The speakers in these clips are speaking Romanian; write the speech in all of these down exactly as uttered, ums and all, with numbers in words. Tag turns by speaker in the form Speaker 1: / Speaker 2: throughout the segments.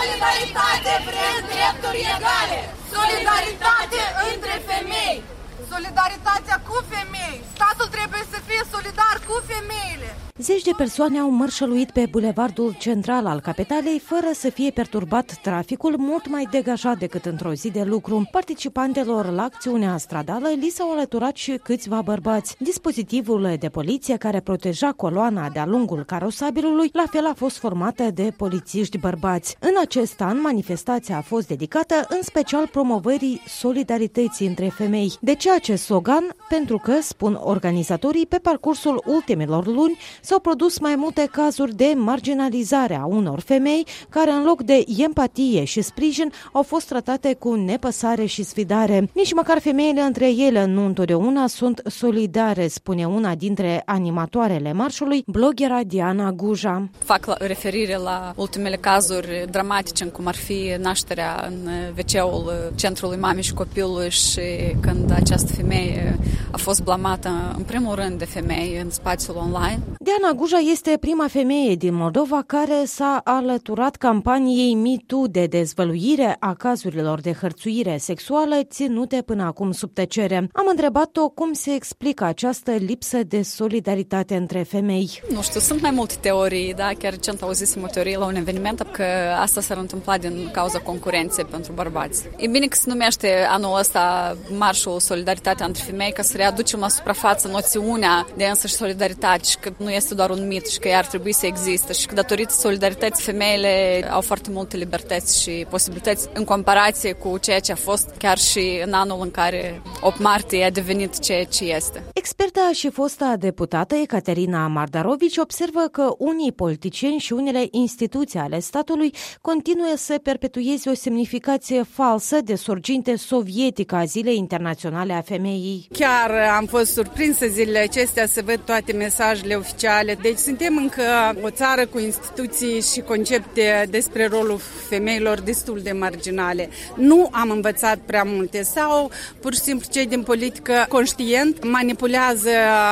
Speaker 1: Solidaritate, vrem drepturi egale! Solidaritate între femei!
Speaker 2: Solidaritatea cu femei! Statul trebuie să fie solidar cu femeile!
Speaker 3: Zeci de persoane au mărșăluit pe bulevardul central al capitalei fără să fie perturbat traficul, mult mai degajat decât într-o zi de lucru. Participantelor la acțiunea stradală li s-au alăturat și câțiva bărbați. Dispozitivul de poliție care proteja coloana de-a lungul carosabilului la fel a fost formată de polițiști bărbați. În acest an, manifestația a fost dedicată în special promovării solidarității între femei. De ce acest slogan? Pentru că, spun organizatorii, pe parcursul ultimilor luni s-au produs mai multe cazuri de marginalizare a unor femei care, în loc de empatie și sprijin, au fost tratate cu nepăsare și sfidare. Nici măcar femeile între ele nu întotdeauna sunt solidare, spune una dintre animatoarele marșului, bloghera Diana Guja.
Speaker 4: Fac la, referire la ultimele cazuri dramatice, cum ar fi nașterea în ve ce-ul Centrului Mamei și Copilului și când această femeie a fost blamată în primul rând de femei în spațiul online.
Speaker 3: Diana Guja este prima femeie din Moldova care s-a alăturat campaniei MeToo de dezvăluire a cazurilor de hărțuire sexuală ținute până acum sub tăcere. Am întrebat-o cum se explică această lipsă de solidaritate între femei.
Speaker 4: Nu știu, sunt mai multe teorii, da? Chiar recent auzisem o teorie la un eveniment că asta s-ar întâmpla din cauza concurenței pentru bărbați. E bine că se numește anul ăsta Marșul Solidaritatea între Femei, ca să readucem la suprafață noțiunea de însăși solidaritate și că nu este doar un mit și că ea ar trebui să existe și că datorită solidarității femeile au foarte multe libertăți și posibilități în comparație cu ceea ce a fost chiar și în anul în care opt martie a devenit ceea ce este.
Speaker 3: Experta și fosta deputată Ecaterina Mardarovici observă că unii politicieni și unele instituții ale statului continuă să perpetueze o semnificație falsă de sorginte sovietică a Zilei Internaționale a Femeii.
Speaker 5: Chiar am fost surprinsă zilele acestea să văd toate mesajele oficiale. Deci suntem încă o țară cu instituții și concepte despre rolul femeilor destul de marginale. Nu am învățat prea multe sau pur și simplu cei din politică conștient manipulează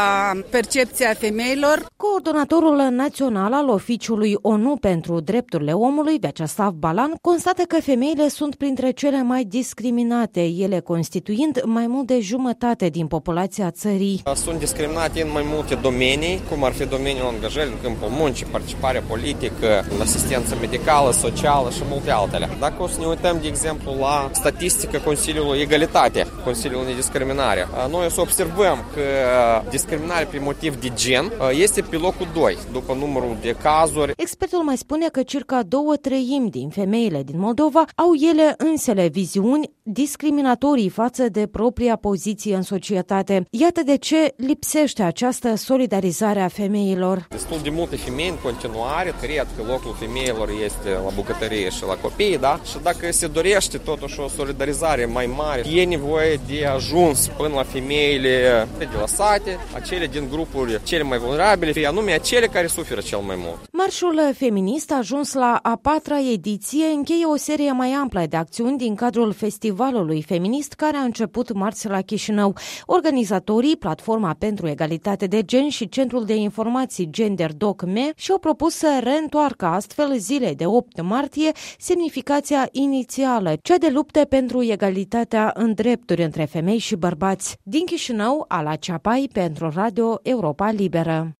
Speaker 5: percepția femeilor.
Speaker 3: Coordonatorul național al Oficiului O N U pentru Drepturile Omului, Vyacheslav Balan, constată că femeile sunt printre cele mai discriminate, ele constituind mai mult de jumătate din populația țării.
Speaker 6: Sunt discriminate în mai multe domenii, cum ar fi domeniul angajării în câmpul muncii, participarea politică, asistență medicală, socială și multe altele. Dacă o să ne uităm, de exemplu, la statistică Consiliului Egalitate, Consiliul Nediscriminare, noi o să observăm că discriminarea prin motiv de gen este pe locul doi, după numărul de cazuri.
Speaker 3: Expertul mai spune că circa două treimi din femeile din Moldova au ele însele viziuni discriminatorii față de propria poziție în societate. Iată de ce lipsește această solidarizare a femeilor.
Speaker 6: Destul de multe femei în continuare cred că locul femeilor este la bucătărie și la copii, da? Și dacă se dorește totuși o solidarizare mai mare, e nevoie de ajuns până la femeile de la sate, acele din grupuri cele mai vulnerabile, anume acele care suferă cel mai mult.
Speaker 3: Marșul feminist a ajuns la a patra ediție, încheie o serie mai amplă de acțiuni din cadrul Festivalului Feminist care a început marți la Chișinău. Organizatorii, Platforma pentru Egalitate de Gen și Centrul de Informații Gender DocMe și-au propus să reîntoarcă astfel zilei de opt martie semnificația inițială, cea de lupte pentru egalitatea în drepturi între femei și bărbați. Din Chișinău, Ala Ceapai pentru Radio Europa Liberă.